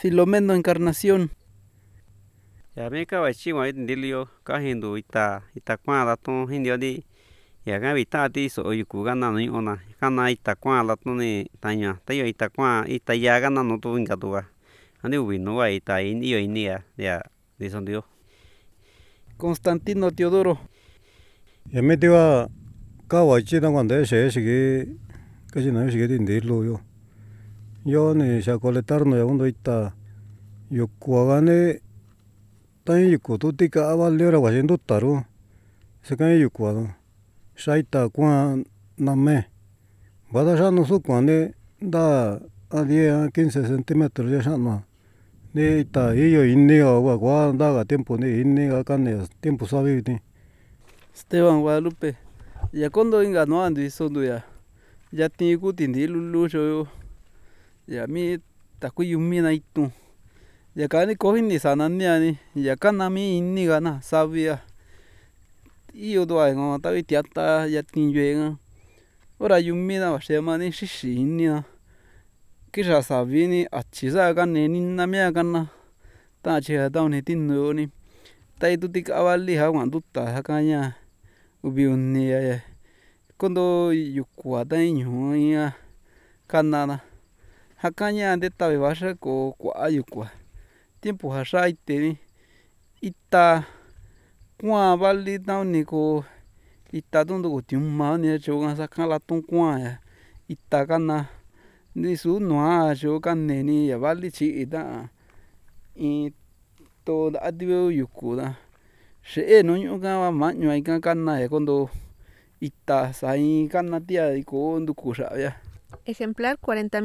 Filomeno Encarnación. Ya me acaba chiwa dilio ka hindu ita kwa la ton hindio di ya ga vita ti so yuku gana no ona kana ita kwa la ton ni taña ta yo ita kwa ita ya gana no tu inga tua ani ubi no wa ita in yo inia ya de son dio Constantino Teodoro. Ya me tiwa kawa chi na cuando ese que casi no es que dindirlo yo ni sa coletar no ya undo ita yo kuagane tan yuku tu tika avalera wasiendo taro se kan yuku ado shaita kwa name bada shano su kwane da a 10 a 15 centímetros ya shano ni ita iyo inni agua gua daga tiempo ni inni akane tiempo sabe ni Esteban Guadalupe. Ya cuando inga no ando isondo ya tiene kuti lulu yo ya mi taku yumi na itu ya kani kohi ni sanania ni ya kana mi inni gana sabia iyo do ai ngo tavi tiata ya tinjue nga ora yumi na shema ni shishi inni na kisha sabi ni achisa kane ni na mia kana ta che ta ni tinno ni tai tu tik avali ha wan dutta ha kanya ubi unni ya kondo yukua ta iñu ia kana na ja kaña de tabe basha ko kwa yukua tiempo ja shaite ni ita kuan vali ta ni ko ita tundu ko tiuma ni cho sa kala tun kuan ya ita kana ni su nua cho kane ni ya vali chi ita in to da dio yuku da she no ñu ka ma ñu ai kana ya kondo ita sai kana tia ko nduku sha ya. Ejemplar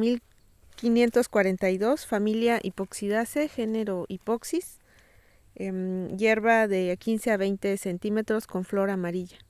40.542, familia Hipoxidaceae, género Hipoxis, hierba de 15 a 20 centímetros con flor amarilla.